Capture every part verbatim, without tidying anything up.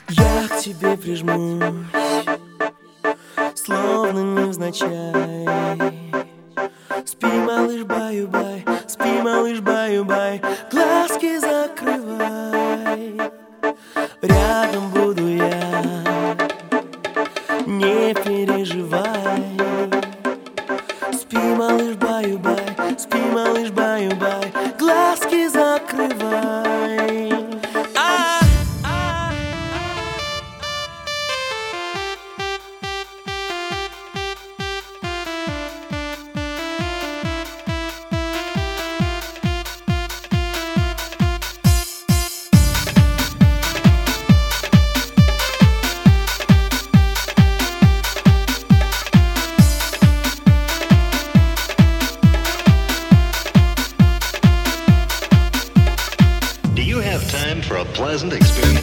Я к тебе прижмусь, словно невзначай. Спи, малыш, баю-бай, спи, малыш, баю-бай, глазки закрывай. Рядом буду я, не переживай. Спи, малыш, баю-бай, спи, малыш, баю-бай, глазки закрывай. А! Time for a pleasant experience.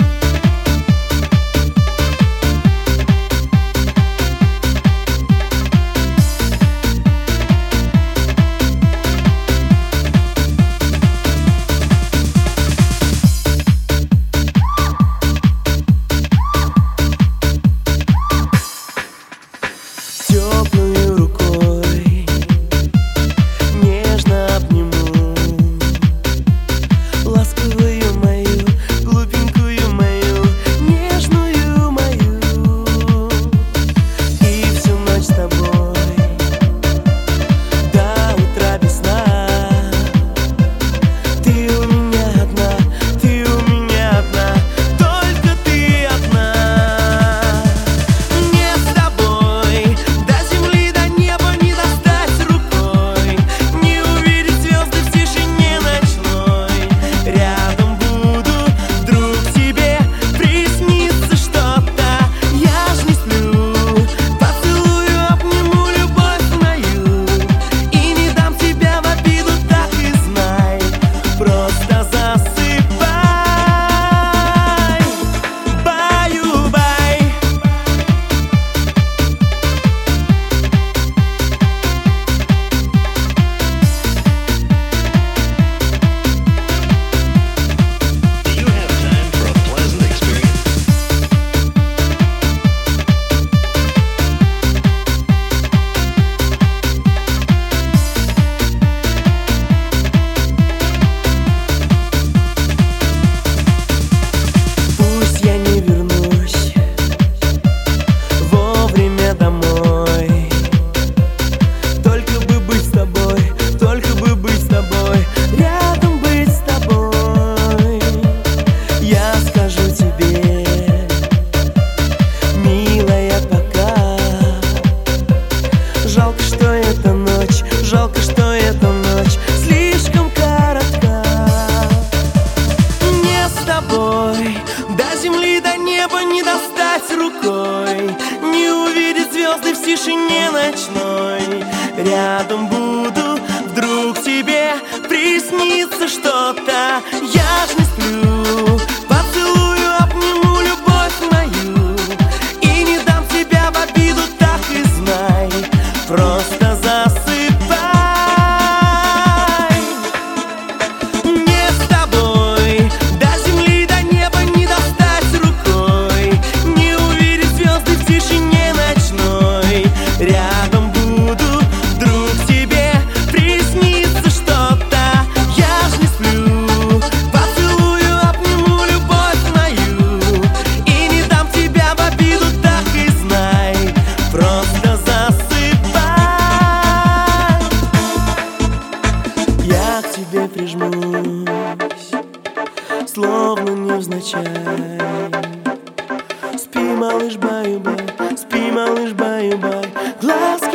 Теплой рукой нежно обниму ласковую мою, глупенькую мою, нежную мою. И всю ночь с тобой до утра без сна. Ты у меня одна, ты у меня одна, только ты одна. Мне с тобой до земли, до неба не достать рукой, не увидеть звезды в тишине ночной. Рядом буду, вдруг тебе приснится что-то. Я ж не сплю, поцелую, обниму любовь мою и не дам тебя в обиду, так и знай. Просто засыпай, баю-бай. Do you have time for a pleasant experience? Пусть я не вернусь вовремя домой, только бы быть с тобой, только бы быть с тобой, рядом быть с тобой. Я скажу тебе, милая, пока. Жалко, что эта ночь, жалко, что эта ночь слишком коротка. Мне с тобой до земли, до неба не достать рукой, не увидеть звезды в тишине ночной. Рядом буду, вдруг тебе приснится что-то. Я ж не сплю, поцелую, обниму любовь мою и не дам тебя в обиду, так и знай. Просто засыпай. Мне с тобой до земли, до неба не достать рукой, не увидеть звезды в тишине ночной. Рядом буду, вдруг тебе приснится что-то. Я ж не сплю, поцелую, обниму любовь мою и не дам тебя в обиду, так и знай. Просто засыпай. Я к тебе прижмусь, словно невзначай. Спи, малыш, баю-бай, спи, малыш, баю-бай, глаз